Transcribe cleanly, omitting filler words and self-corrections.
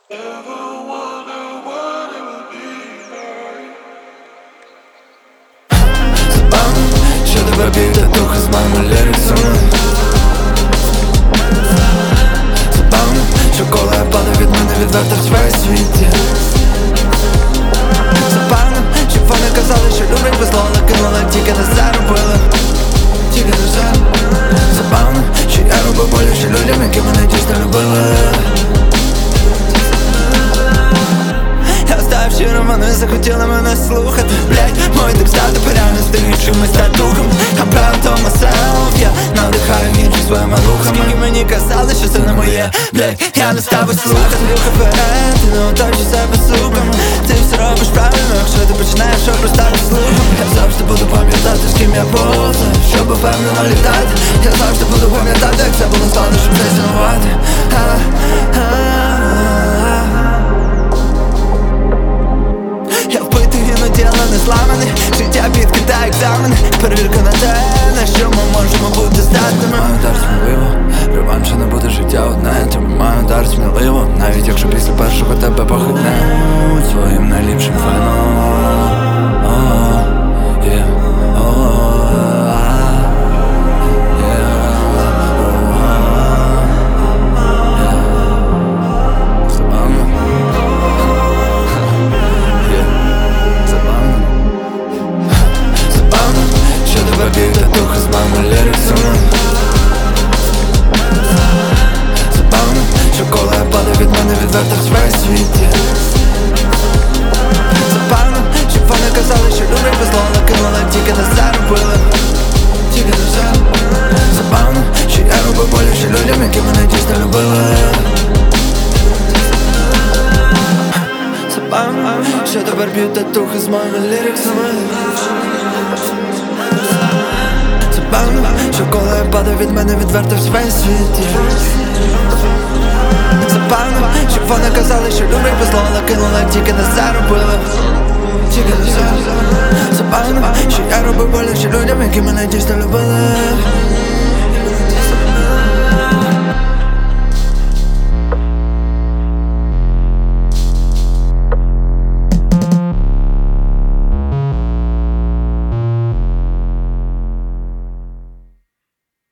Забавно, що тебе б'є дух із моїми ліриксами. Забавно, що коли я падаю від мене відверто в своїй світі. Забавно, що вони казали, що люблять без зло, але кинули, тільки не заробили. Тільки не заробили. Забавно, що я робив боляче людям, які мене дійсно любили. Я став щирим, вони захотіли мене слухати. Блять, мої текста тепер реально стають чимось татухом. I'm proud of myself, я надихаю інших своїми рухами. Скільки мені казали, що це не моє, блять, я не ставив слухати. Рухи вперед, ти не оточуй себе суками. Ти все робиш правильно, якщо ти починаєш обростати слухом. Я завжди буду пам'ятати, з ким я був, щоб впевнено літати. Я завжди буду пам'ятати, як це було складно, щоб не цінувати. Я вбитий іноді, але не зламаний. Життя підкидає екзамени. Перевірка на те, на що ми можемо бути здатними. Маю дар сміливо, реваншу не буде життя одне. Тому маю дар сміливо, навіть якщо після першого тебе похитне своїм найліпшим феном. Б'є дух із моїми ліриксами. Забавно, що коли я падаю від мене відверто в своїй світі. Забавно, що вони казали, що люблять без зло, але кинули, тільки не заробили. Тільки не заробили. Забавно, що я робив боляче людям, які мене дійсно любили. Забавно, що тепер б'ють дух із моїми ліриксами. Забавно, що коли я падаю від мене відверто в своїй світі. Забавно, що вони казали, що люблять без зло, але кинули, тільки не заробили. Тільки не заробили. Забавно, що я робив боляче людям, які мене дійсно любили.